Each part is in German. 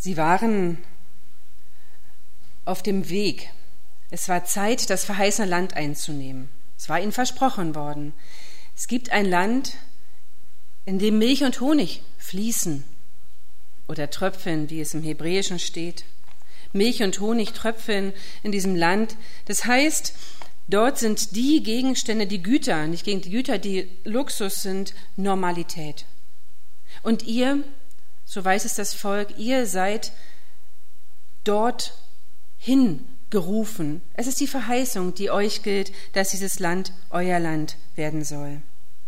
Sie waren auf dem Weg. Es war Zeit, das verheißene Land einzunehmen. Es war ihnen versprochen worden. Es gibt ein Land, in dem Milch und Honig fließen oder tröpfeln, wie es im Hebräischen steht. Milch und Honig tröpfeln in diesem Land. Das heißt, dort sind die Gegenstände, die Güter, nicht gegen die Güter, die Luxus sind, Normalität. Und ihr, so weiß es das Volk, ihr seid dort hingerufen. Es ist die Verheißung, die euch gilt, dass dieses Land euer Land werden soll.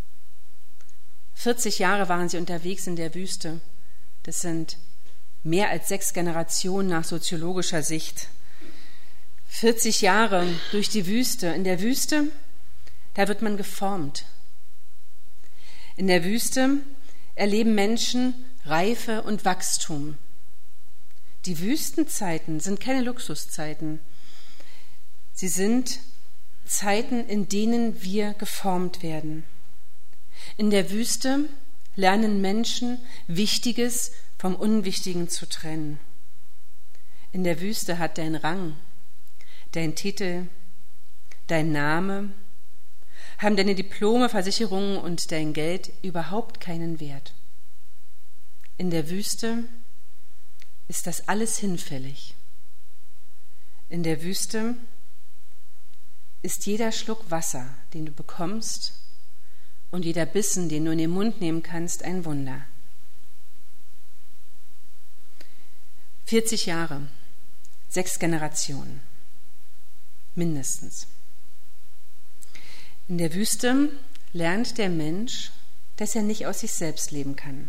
40 Jahre waren sie unterwegs in der Wüste. Das sind mehr als 6 Generationen nach soziologischer Sicht. 40 Jahre durch die Wüste. In der Wüste, da wird man geformt. In der Wüste erleben Menschen Reife und Wachstum. Die Wüstenzeiten sind keine Luxuszeiten. Sie sind Zeiten, in denen wir geformt werden. In der Wüste lernen Menschen, Wichtiges vom Unwichtigen zu trennen. In der Wüste hat dein Rang, dein Titel, dein Name, haben deine Diplome, Versicherungen und dein Geld überhaupt keinen Wert. In der Wüste ist das alles hinfällig. In der Wüste ist jeder Schluck Wasser, den du bekommst, und jeder Bissen, den du in den Mund nehmen kannst, ein Wunder. 40 Jahre, 6 Generationen, mindestens. In der Wüste lernt der Mensch, dass er nicht aus sich selbst leben kann.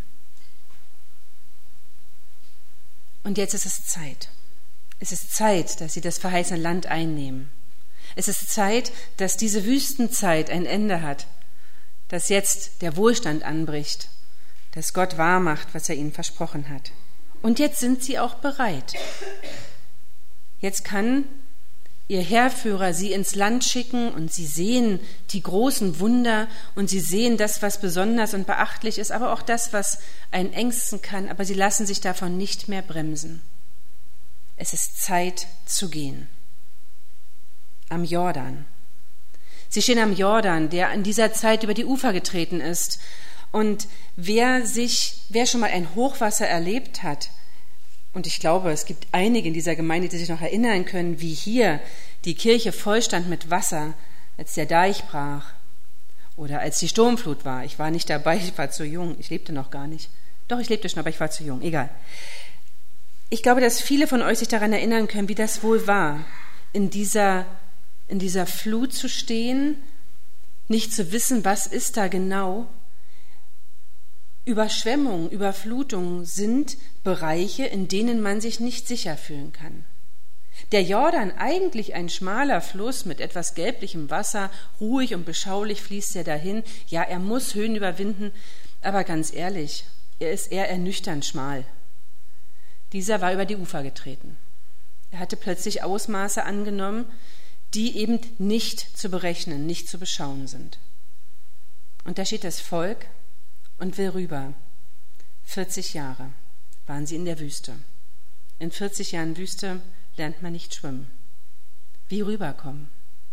Und jetzt ist es Zeit. Es ist Zeit, dass sie das verheißene Land einnehmen. Es ist Zeit, dass diese Wüstenzeit ein Ende hat, dass jetzt der Wohlstand anbricht, dass Gott wahrmacht, was er ihnen versprochen hat. Und jetzt sind sie auch bereit. Jetzt kann ihr Heerführer sie ins Land schicken und sie sehen die großen Wunder und sie sehen das, was besonders und beachtlich ist, aber auch das, was einen ängsten kann, aber sie lassen sich davon nicht mehr bremsen. Es ist Zeit zu gehen. Am Jordan. Sie stehen am Jordan, der in dieser Zeit über die Ufer getreten ist. Und wer schon mal ein Hochwasser erlebt hat, und ich glaube, es gibt einige in dieser Gemeinde, die sich noch erinnern können, wie hier die Kirche vollstand mit Wasser, als der Deich brach oder als die Sturmflut war. Ich war nicht dabei, ich war zu jung, ich lebte noch gar nicht. Doch, ich lebte schon, aber ich war zu jung, egal. Ich glaube, dass viele von euch sich daran erinnern können, wie das wohl war, in dieser Flut zu stehen, nicht zu wissen, was ist da genau. Überschwemmungen, Überflutungen sind Bereiche, in denen man sich nicht sicher fühlen kann. Der Jordan, eigentlich ein schmaler Fluss mit etwas gelblichem Wasser, ruhig und beschaulich fließt er dahin. Ja, er muss Höhen überwinden, aber ganz ehrlich, er ist eher ernüchternd schmal. Dieser war über die Ufer getreten. Er hatte plötzlich Ausmaße angenommen, die eben nicht zu berechnen, nicht zu beschauen sind. Und da steht das Volk und will rüber. 40 Jahre waren sie in der Wüste. In 40 Jahren Wüste lernt man nicht schwimmen. Wie rüberkommen?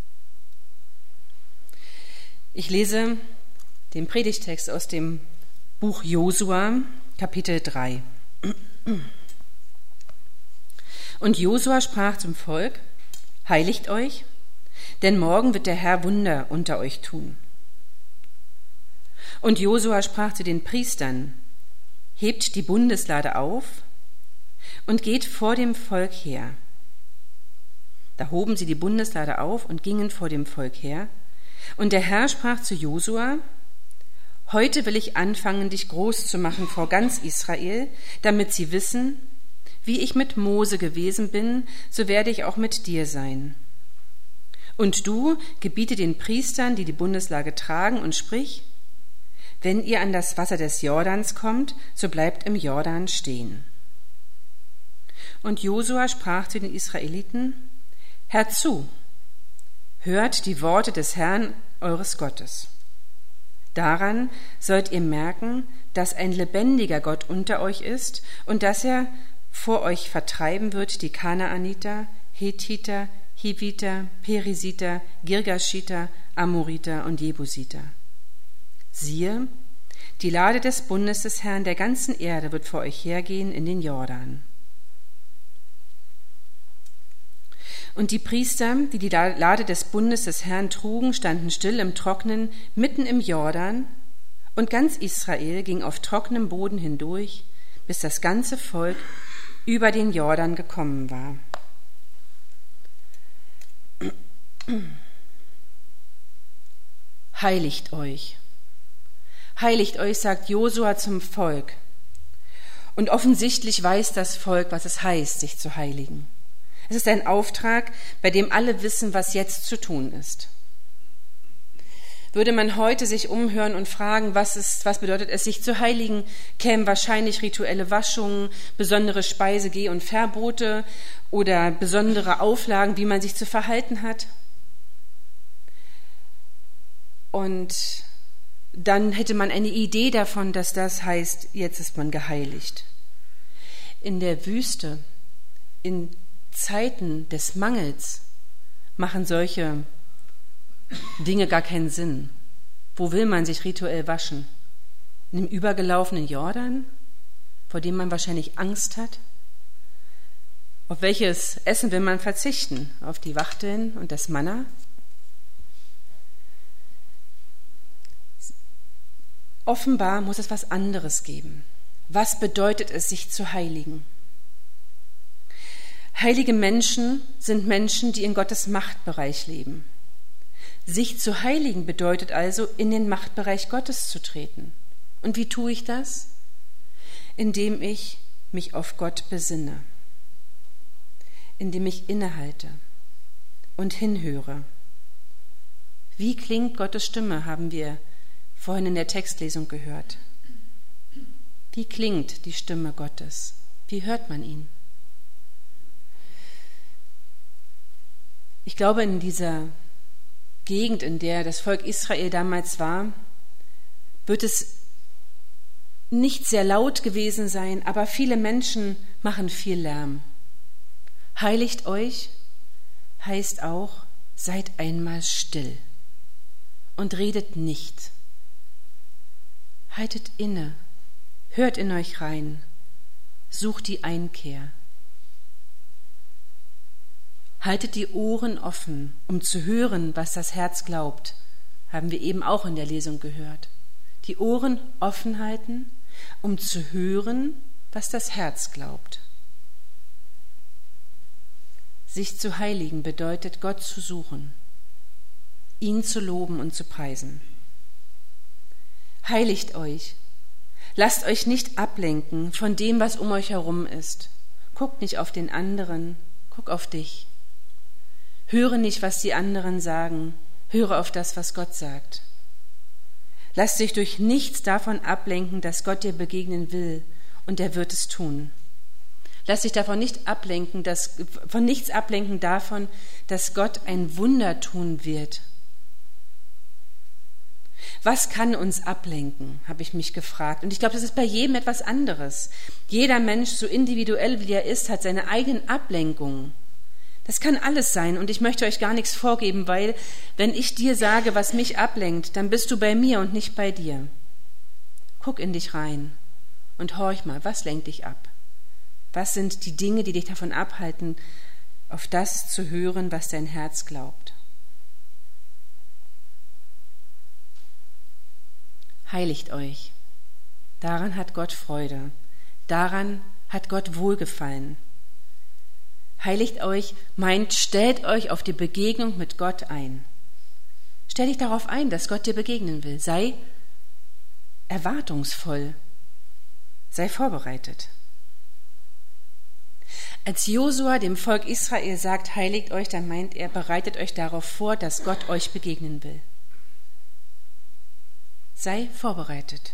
Ich lese den Predigtext aus dem Buch Josua, Kapitel 3. Und Josua sprach zum Volk: Heiligt euch, denn morgen wird der Herr Wunder unter euch tun. Und Josua sprach zu den Priestern: Hebt die Bundeslade auf und geht vor dem Volk her. Da hoben sie die Bundeslade auf und gingen vor dem Volk her. Und der Herr sprach zu Josua: Heute will ich anfangen, dich groß zu machen vor ganz Israel, damit sie wissen, wie ich mit Mose gewesen bin, so werde ich auch mit dir sein. Und du gebiete den Priestern, die die Bundeslade tragen, und sprich: Wenn ihr an das Wasser des Jordans kommt, so bleibt im Jordan stehen. Und Josua sprach zu den Israeliten: Hört zu, hört die Worte des Herrn eures Gottes. Daran sollt ihr merken, dass ein lebendiger Gott unter euch ist und dass er vor euch vertreiben wird, die Kanaaniter, Hethiter, Hiviter, Perisiter, Girgashiter, Amoriter und Jebusiter. Siehe, die Lade des Bundes des Herrn der ganzen Erde wird vor euch hergehen in den Jordan. Und die Priester, die die Lade des Bundes des Herrn trugen, standen still im Trocknen mitten im Jordan, und ganz Israel ging auf trockenem Boden hindurch, bis das ganze Volk über den Jordan gekommen war. Heiligt euch, sagt Josua zum Volk. Und offensichtlich weiß das Volk, was es heißt, sich zu heiligen. Es ist ein Auftrag, bei dem alle wissen, was jetzt zu tun ist. Würde man heute sich umhören und fragen, was bedeutet es, sich zu heiligen, kämen wahrscheinlich rituelle Waschungen, besondere Speise-, Geh- und Verbote oder besondere Auflagen, wie man sich zu verhalten hat. Und dann hätte man eine Idee davon, dass das heißt, jetzt ist man geheiligt. In der Wüste, in Zeiten des Mangels, machen solche Dinge gar keinen Sinn. Wo will man sich rituell waschen? In dem übergelaufenen Jordan, vor dem man wahrscheinlich Angst hat? Auf welches Essen will man verzichten? Auf die Wachteln und das Manna? Offenbar muss es was anderes geben. Was bedeutet es, sich zu heiligen? Heilige Menschen sind Menschen, die in Gottes Machtbereich leben. Sich zu heiligen bedeutet also, in den Machtbereich Gottes zu treten. Und wie tue ich das? Indem ich mich auf Gott besinne, indem ich innehalte und hinhöre. Wie klingt Gottes Stimme, haben wir vorhin in der Textlesung gehört. Wie klingt die Stimme Gottes? Wie hört man ihn? Ich glaube, in dieser Gegend, in der das Volk Israel damals war, wird es nicht sehr laut gewesen sein, aber viele Menschen machen viel Lärm. Heiligt euch heißt auch, seid einmal still und redet nicht. Haltet inne, hört in euch rein, sucht die Einkehr. Haltet die Ohren offen, um zu hören, was das Herz glaubt, haben wir eben auch in der Lesung gehört. Die Ohren offen halten, um zu hören, was das Herz glaubt. Sich zu heiligen bedeutet, Gott zu suchen, ihn zu loben und zu preisen. Heiligt euch, lasst euch nicht ablenken von dem, was um euch herum ist. Guckt nicht auf den anderen, guck auf dich. Höre nicht, was die anderen sagen, höre auf das, was Gott sagt. Lass dich durch nichts davon ablenken, dass Gott dir begegnen will, und er wird es tun. Lass dich davon nicht ablenken, von nichts ablenken davon, dass Gott ein Wunder tun wird. Was kann uns ablenken, habe ich mich gefragt. Und ich glaube, das ist bei jedem etwas anderes. Jeder Mensch, so individuell wie er ist, hat seine eigenen Ablenkungen. Das kann alles sein, und ich möchte euch gar nichts vorgeben, weil wenn ich dir sage, was mich ablenkt, dann bist du bei mir und nicht bei dir. Guck in dich rein und horch mal, was lenkt dich ab? Was sind die Dinge, die dich davon abhalten, auf das zu hören, was dein Herz glaubt? Heiligt euch. Daran hat Gott Freude. Daran hat Gott Wohlgefallen. Heiligt euch meint, stellt euch auf die Begegnung mit Gott ein. Stell dich darauf ein, dass Gott dir begegnen will. Sei erwartungsvoll. Sei vorbereitet. Als Josua dem Volk Israel sagt, heiligt euch, dann meint er, bereitet euch darauf vor, dass Gott euch begegnen will. Sei vorbereitet.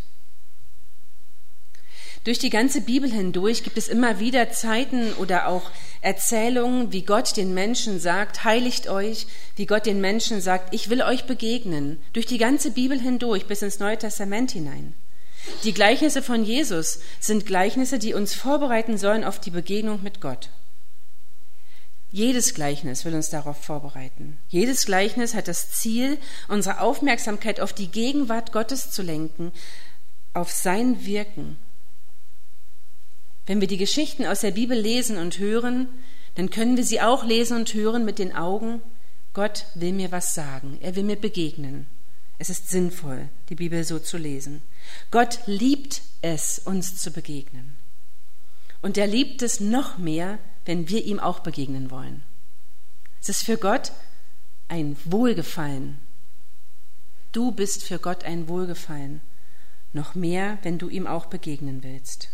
Durch die ganze Bibel hindurch gibt es immer wieder Zeiten oder auch Erzählungen, wie Gott den Menschen sagt, heiligt euch, wie Gott den Menschen sagt, ich will euch begegnen. Durch die ganze Bibel hindurch bis ins Neue Testament hinein. Die Gleichnisse von Jesus sind Gleichnisse, die uns vorbereiten sollen auf die Begegnung mit Gott. Jedes Gleichnis will uns darauf vorbereiten. Jedes Gleichnis hat das Ziel, unsere Aufmerksamkeit auf die Gegenwart Gottes zu lenken, auf sein Wirken. Wenn wir die Geschichten aus der Bibel lesen und hören, dann können wir sie auch lesen und hören mit den Augen, Gott will mir was sagen, er will mir begegnen. Es ist sinnvoll, die Bibel so zu lesen. Gott liebt es, uns zu begegnen. Und er liebt es noch mehr, wenn wir ihm auch begegnen wollen. Es ist für Gott ein Wohlgefallen. Du bist für Gott ein Wohlgefallen. Noch mehr, wenn du ihm auch begegnen willst.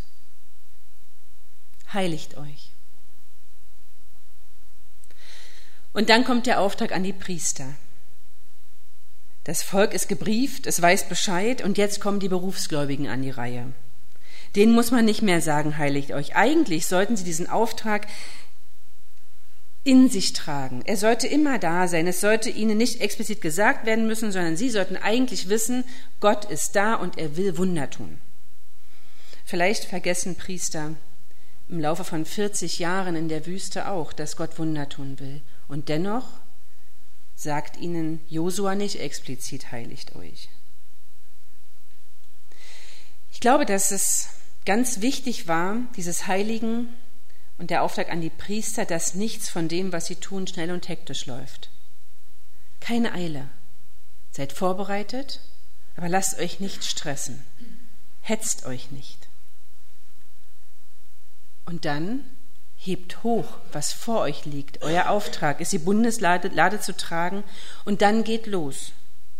Heiligt euch. Und dann kommt der Auftrag an die Priester. Das Volk ist gebrieft, es weiß Bescheid und jetzt kommen die Berufsgläubigen an die Reihe. Denen muss man nicht mehr sagen, heiligt euch. Eigentlich sollten sie diesen Auftrag in sich tragen. Er sollte immer da sein. Es sollte ihnen nicht explizit gesagt werden müssen, sondern sie sollten eigentlich wissen, Gott ist da und er will Wunder tun. Vielleicht vergessen Priester im Laufe von 40 Jahren in der Wüste auch, dass Gott Wunder tun will. Und dennoch sagt ihnen Josua nicht explizit, heiligt euch. Ich glaube, dass es ganz wichtig war, dieses Heiligen und der Auftrag an die Priester, dass nichts von dem, was sie tun, schnell und hektisch läuft. Keine Eile. Seid vorbereitet, aber lasst euch nicht stressen. Hetzt euch nicht. Und dann hebt hoch, was vor euch liegt. Euer Auftrag ist, die Bundeslade zu tragen und dann geht los.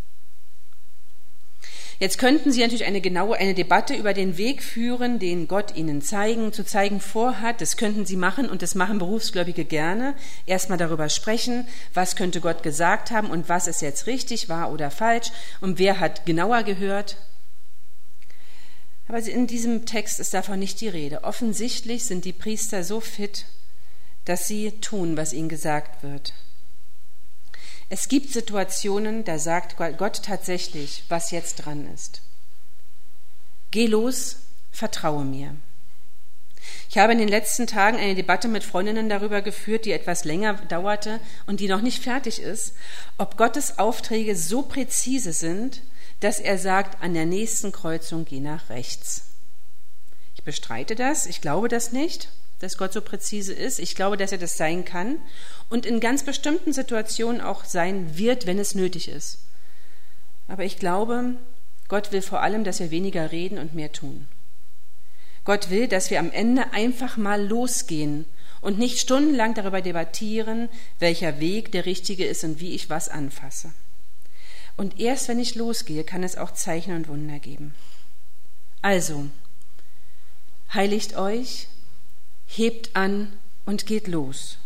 Jetzt könnten Sie natürlich eine Debatte über den Weg führen, den Gott Ihnen zu zeigen vorhat. Das könnten Sie machen und das machen Berufsgläubige gerne. Erstmal darüber sprechen, was könnte Gott gesagt haben und was ist jetzt richtig, wahr oder falsch und wer hat genauer gehört. Aber in diesem Text ist davon nicht die Rede. Offensichtlich sind die Priester so fit, dass sie tun, was ihnen gesagt wird. Es gibt Situationen, da sagt Gott tatsächlich, was jetzt dran ist. Geh los, vertraue mir. Ich habe in den letzten Tagen eine Debatte mit Freundinnen darüber geführt, die etwas länger dauerte und die noch nicht fertig ist, ob Gottes Aufträge so präzise sind, dass er sagt, an der nächsten Kreuzung geh nach rechts. Ich bestreite das, ich glaube das nicht, dass Gott so präzise ist. Ich glaube, dass er das sein kann und in ganz bestimmten Situationen auch sein wird, wenn es nötig ist. Aber ich glaube, Gott will vor allem, dass wir weniger reden und mehr tun. Gott will, dass wir am Ende einfach mal losgehen und nicht stundenlang darüber debattieren, welcher Weg der richtige ist und wie ich was anfasse. Und erst wenn ich losgehe, kann es auch Zeichen und Wunder geben. Also, heiligt euch, hebt an und geht los.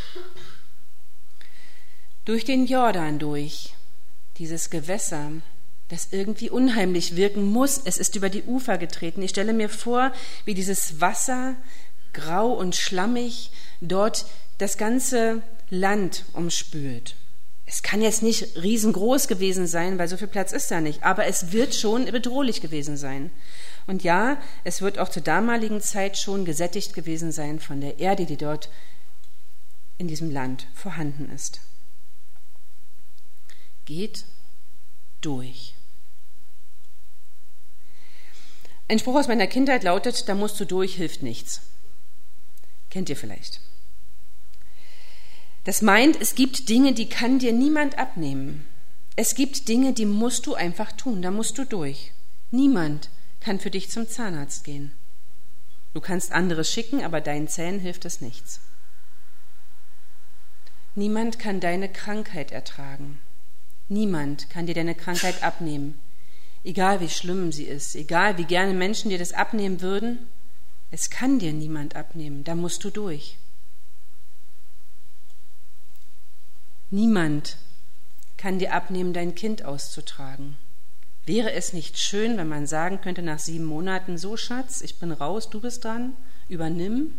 Durch den Jordan durch, dieses Gewässer, das irgendwie unheimlich wirken muss. Es ist über die Ufer getreten. Ich stelle mir vor, wie dieses Wasser, grau und schlammig, dort das ganze Land umspült. Es kann jetzt nicht riesengroß gewesen sein, weil so viel Platz ist da nicht, aber es wird schon bedrohlich gewesen sein. Und ja, es wird auch zur damaligen Zeit schon gesättigt gewesen sein von der Erde, die dort in diesem Land vorhanden ist. Geht durch. Ein Spruch aus meiner Kindheit lautet, da musst du durch, hilft nichts. Kennt ihr vielleicht. Das meint, es gibt Dinge, die kann dir niemand abnehmen. Es gibt Dinge, die musst du einfach tun, da musst du durch. Niemand kann für dich zum Zahnarzt gehen. Du kannst andere schicken, aber deinen Zähnen hilft es nichts. Niemand kann deine Krankheit ertragen. Niemand kann dir deine Krankheit abnehmen. Egal wie schlimm sie ist, egal wie gerne Menschen dir das abnehmen würden, es kann dir niemand abnehmen, da musst du durch. Niemand kann dir abnehmen, dein Kind auszutragen. Wäre es nicht schön, wenn man sagen könnte nach 7 Monaten, so Schatz, ich bin raus, du bist dran, übernimm?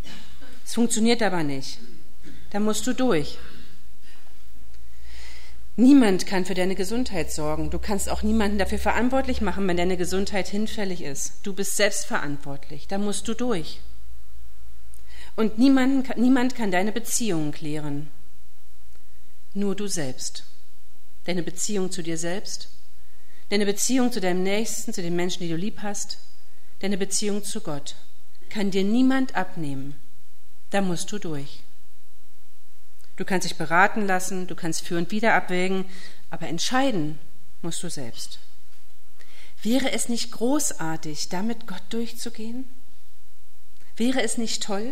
Es funktioniert aber nicht. Da musst du durch. Niemand kann für deine Gesundheit sorgen. Du kannst auch niemanden dafür verantwortlich machen, wenn deine Gesundheit hinfällig ist. Du bist selbst verantwortlich. Da musst du durch. Und niemand kann deine Beziehungen klären. Nur du selbst. Deine Beziehung zu dir selbst, deine Beziehung zu deinem Nächsten, zu den Menschen, die du lieb hast, deine Beziehung zu Gott kann dir niemand abnehmen. Da musst du durch. Du kannst dich beraten lassen, du kannst für und wider abwägen, aber entscheiden musst du selbst. Wäre es nicht großartig, da mit Gott durchzugehen? Wäre es nicht toll?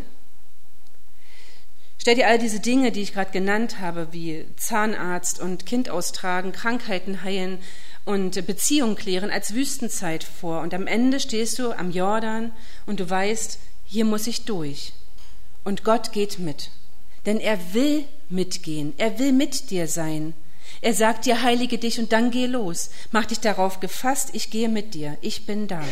Stell dir all diese Dinge, die ich gerade genannt habe, wie Zahnarzt und Kind austragen, Krankheiten heilen und Beziehungen klären als Wüstenzeit vor. Und am Ende stehst du am Jordan und du weißt, hier muss ich durch. Und Gott geht mit. Denn er will mitgehen, er will mit dir sein. Er sagt dir, heilige dich und dann geh los. Mach dich darauf gefasst, ich gehe mit dir, ich bin da.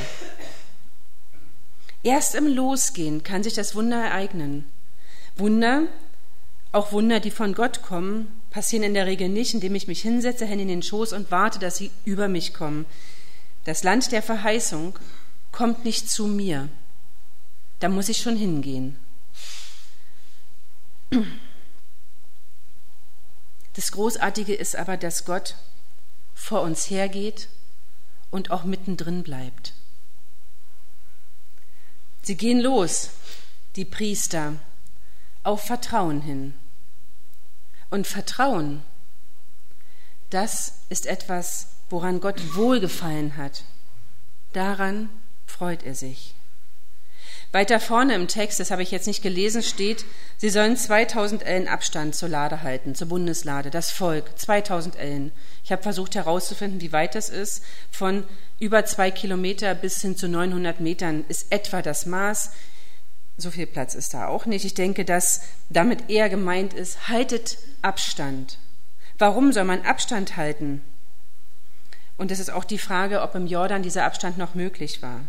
Erst im Losgehen kann sich das Wunder ereignen. Wunder, auch Wunder, die von Gott kommen, passieren in der Regel nicht, indem ich mich hinsetze, Hände in den Schoß und warte, dass sie über mich kommen. Das Land der Verheißung kommt nicht zu mir. Da muss ich schon hingehen. Das Großartige ist aber, dass Gott vor uns hergeht und auch mittendrin bleibt. Sie gehen los, die Priester, auf Vertrauen hin. Und Vertrauen, das ist etwas, woran Gott Wohlgefallen hat. Daran freut er sich. Weiter vorne im Text, das habe ich jetzt nicht gelesen, steht, sie sollen 2000 Ellen Abstand zur Lade halten, zur Bundeslade, das Volk, 2000 Ellen. Ich habe versucht herauszufinden, wie weit das ist. Von über 2 Kilometer bis hin zu 900 Metern ist etwa das Maß. So viel Platz ist da auch nicht. Ich denke, dass damit eher gemeint ist, haltet Abstand. Warum soll man Abstand halten? Und es ist auch die Frage, ob im Jordan dieser Abstand noch möglich war.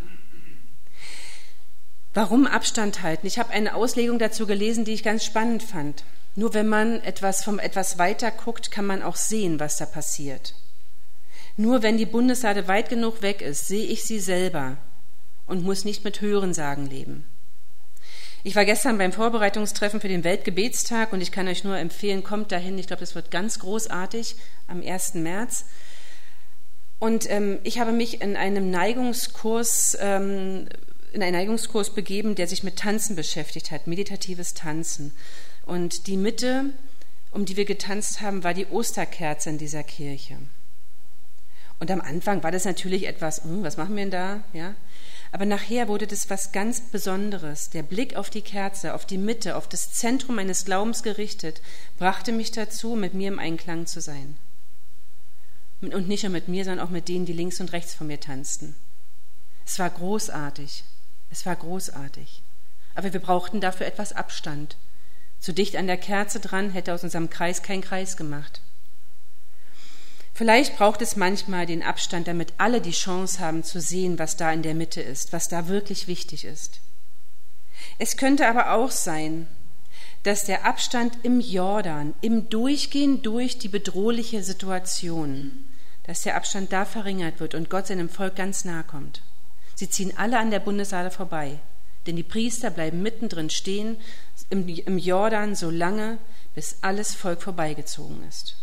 Warum Abstand halten? Ich habe eine Auslegung dazu gelesen, die ich ganz spannend fand. Nur wenn man vom etwas weiter guckt, kann man auch sehen, was da passiert. Nur wenn die Bundeslade weit genug weg ist, sehe ich sie selber und muss nicht mit Hörensagen leben. Ich war gestern beim Vorbereitungstreffen für den Weltgebetstag und ich kann euch nur empfehlen, kommt dahin. Ich glaube, das wird ganz großartig am 1. März. Und ich habe mich in einen Neigungskurs begeben, der sich mit Tanzen beschäftigt hat, meditatives Tanzen. Und die Mitte, um die wir getanzt haben, war die Osterkerze in dieser Kirche. Und am Anfang war das natürlich etwas, was machen wir denn da? Ja? Aber nachher wurde das was ganz Besonderes. Der Blick auf die Kerze, auf die Mitte, auf das Zentrum meines Glaubens gerichtet, brachte mich dazu, mit mir im Einklang zu sein. Und nicht nur mit mir, sondern auch mit denen, die links und rechts von mir tanzten. Es war großartig. Es war großartig. Aber wir brauchten dafür etwas Abstand. Zu dicht an der Kerze dran hätte aus unserem Kreis kein Kreis gemacht. Vielleicht braucht es manchmal den Abstand, damit alle die Chance haben zu sehen, was da in der Mitte ist, was da wirklich wichtig ist. Es könnte aber auch sein, dass der Abstand im Jordan, im Durchgehen durch die bedrohliche Situation, dass der Abstand da verringert wird und Gott seinem Volk ganz nahe kommt. Sie ziehen alle an der Bundeslade vorbei, denn die Priester bleiben mittendrin stehen im Jordan so lange, bis alles Volk vorbeigezogen ist.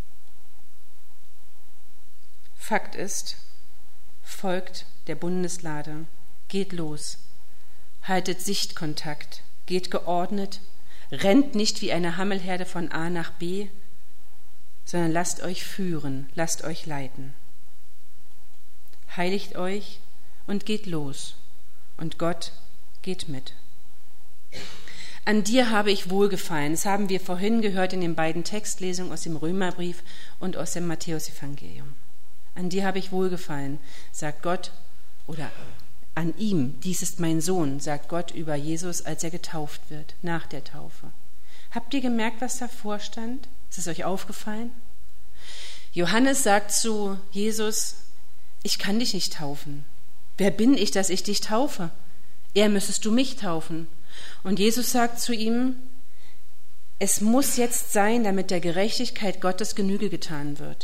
Fakt ist, folgt der Bundeslade, geht los, haltet Sichtkontakt, geht geordnet, rennt nicht wie eine Hammelherde von A nach B, sondern lasst euch führen, lasst euch leiten. Heiligt euch und geht los, und Gott geht mit. An dir habe ich wohlgefallen. Das haben wir vorhin gehört in den beiden Textlesungen aus dem Römerbrief und aus dem Matthäusevangelium. An dir habe ich wohlgefallen, sagt Gott, oder an ihm, dies ist mein Sohn, sagt Gott über Jesus, als er getauft wird, nach der Taufe. Habt ihr gemerkt, was davor stand? Ist es euch aufgefallen? Johannes sagt zu Jesus, ich kann dich nicht taufen. Wer bin ich, dass ich dich taufe? Eher müsstest du mich taufen. Und Jesus sagt zu ihm, Es muss jetzt sein, damit der Gerechtigkeit Gottes Genüge getan wird.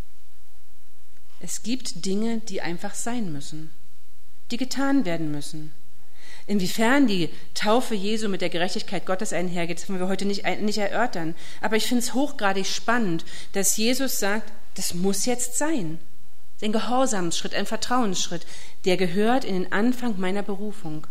Es gibt Dinge, die einfach sein müssen, die getan werden müssen. Inwiefern die Taufe Jesu mit der Gerechtigkeit Gottes einhergeht, das wollen wir heute nicht erörtern. Aber ich finde es hochgradig spannend, dass Jesus sagt, das muss jetzt sein. Ein Gehorsamsschritt, ein Vertrauensschritt, der gehört in den Anfang meiner Berufung.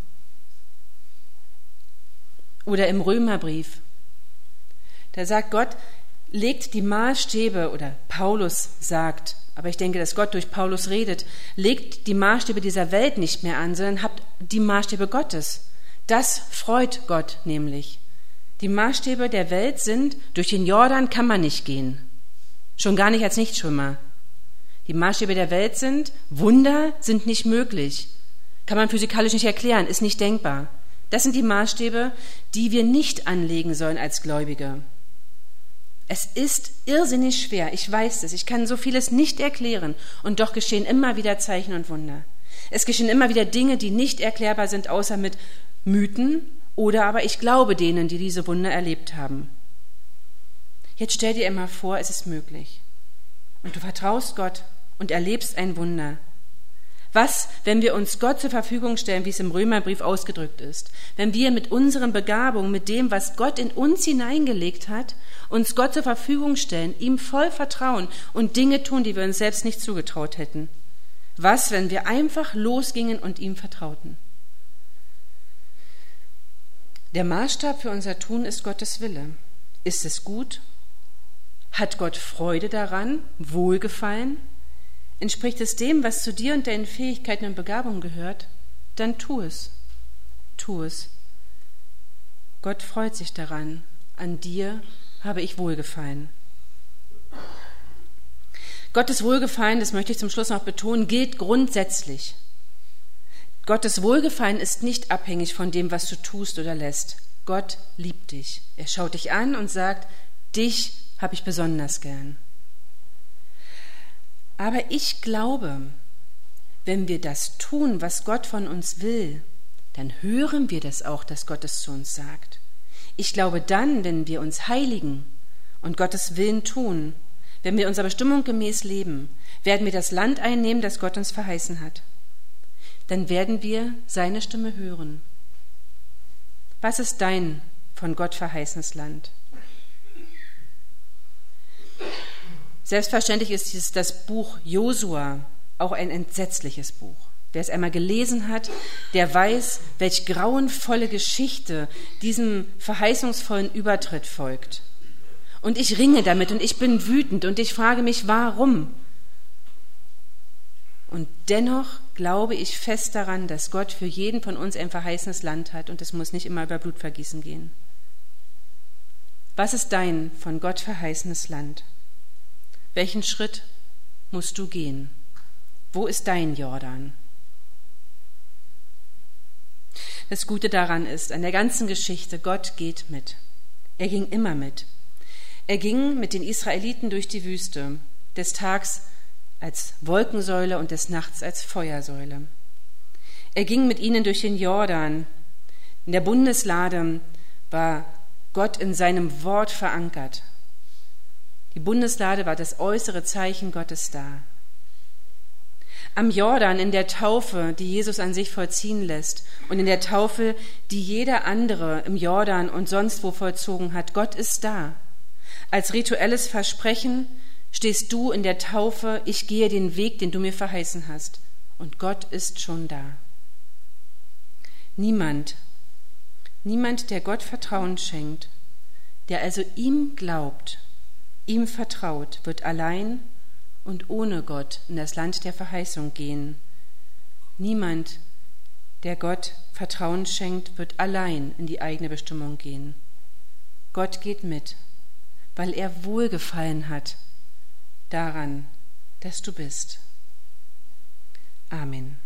Oder im Römerbrief, da sagt Gott, legt die Maßstäbe, oder Paulus sagt, aber ich denke, dass Gott durch Paulus redet, legt die Maßstäbe dieser Welt nicht mehr an, sondern habt die Maßstäbe Gottes. Das freut Gott nämlich. Die Maßstäbe der Welt sind, durch den Jordan kann man nicht gehen. Schon gar nicht als Nichtschwimmer. Die Maßstäbe der Welt sind, Wunder sind nicht möglich. Kann man physikalisch nicht erklären, ist nicht denkbar. Das sind die Maßstäbe, die wir nicht anlegen sollen als Gläubige. Es ist irrsinnig schwer, ich weiß es, ich kann so vieles nicht erklären und doch geschehen immer wieder Zeichen und Wunder. Es geschehen immer wieder Dinge, die nicht erklärbar sind, außer mit Mythen oder aber ich glaube denen, die diese Wunder erlebt haben. Jetzt stell dir immer vor, es ist möglich und du vertraust Gott und erlebst ein Wunder. Was, wenn wir uns Gott zur Verfügung stellen, wie es im Römerbrief ausgedrückt ist? Wenn wir mit unseren Begabungen, mit dem, was Gott in uns hineingelegt hat, uns Gott zur Verfügung stellen, ihm voll vertrauen und Dinge tun, die wir uns selbst nicht zugetraut hätten? Was, wenn wir einfach losgingen und ihm vertrauten? Der Maßstab für unser Tun ist Gottes Wille. Ist es gut? Hat Gott Freude daran? Wohlgefallen? Entspricht es dem, was zu dir und deinen Fähigkeiten und Begabungen gehört? Dann tu es. Tu es. Gott freut sich daran. An dir habe ich Wohlgefallen. Gottes Wohlgefallen, das möchte ich zum Schluss noch betonen, gilt grundsätzlich. Gottes Wohlgefallen ist nicht abhängig von dem, was du tust oder lässt. Gott liebt dich. Er schaut dich an und sagt, dich habe ich besonders gern. Aber ich glaube, wenn wir das tun, was Gott von uns will, dann hören wir das auch, dass Gott es zu uns sagt. Ich glaube dann, wenn wir uns heiligen und Gottes Willen tun, wenn wir unserer Bestimmung gemäß leben, werden wir das Land einnehmen, das Gott uns verheißen hat. Dann werden wir seine Stimme hören. Was ist dein von Gott verheißenes Land? Selbstverständlich ist das Buch Josua auch ein entsetzliches Buch. Wer es einmal gelesen hat, der weiß, welch grauenvolle Geschichte diesem verheißungsvollen Übertritt folgt. Und ich ringe damit und ich bin wütend und ich frage mich, warum? Und dennoch glaube ich fest daran, dass Gott für jeden von uns ein verheißenes Land hat und es muss nicht immer über Blutvergießen gehen. Was ist dein von Gott verheißenes Land? Welchen Schritt musst du gehen? Wo ist dein Jordan? Das Gute daran ist, an der ganzen Geschichte, Gott geht mit. Er ging immer mit. Er ging mit den Israeliten durch die Wüste, des Tags als Wolkensäule und des Nachts als Feuersäule. Er ging mit ihnen durch den Jordan. In der Bundeslade war Gott in seinem Wort verankert. Die Bundeslade war das äußere Zeichen Gottes da. Am Jordan, in der Taufe, die Jesus an sich vollziehen lässt, und in der Taufe, die jeder andere im Jordan und sonst wo vollzogen hat, Gott ist da. Als rituelles Versprechen stehst du in der Taufe, ich gehe den Weg, den du mir verheißen hast, und Gott ist schon da. Niemand, der Gott Vertrauen schenkt, der also ihm glaubt, ihm vertraut, wird allein und ohne Gott in das Land der Verheißung gehen. Niemand, der Gott Vertrauen schenkt, wird allein in die eigene Bestimmung gehen. Gott geht mit, weil er Wohlgefallen hat daran, dass du bist. Amen.